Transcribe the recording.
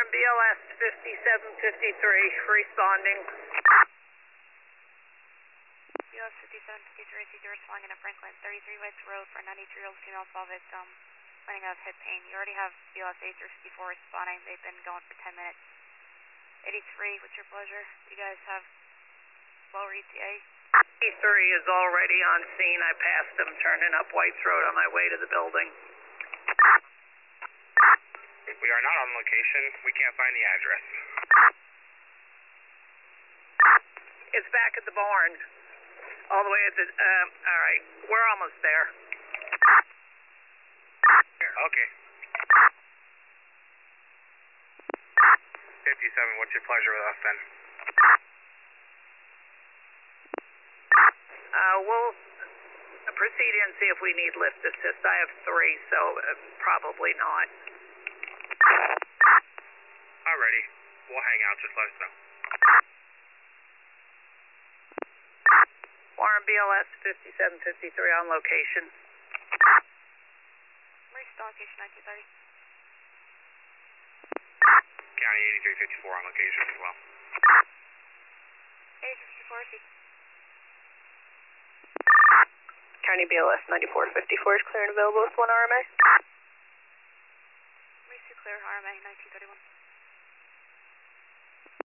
BLS 5753 responding. BLS 5753, Cedar flying in a Franklin 33 West Road for a 93-year-old female saw victim complaining of hip pain. You already have BLS 8354 responding. They've been going for 10 minutes. 83, what's your pleasure? You guys have lower ETA? 83 is already on scene. I passed them turning up White's Road on my way to the building. We are not on location. We can't find the address. It's back at the barn. All the way at the, all right. We're almost there. Okay. 57, what's your pleasure with us then? We'll proceed and see if we need lift assist. I have 3, so probably not. Alrighty. We'll hang out. Just let us know. Warren BLS 5753 on location. Where's the location, 1930? County 8354 on location as well. 8354, see. County BLS 9454 is clear and available with 1 RMA. Clear, RMA 1931.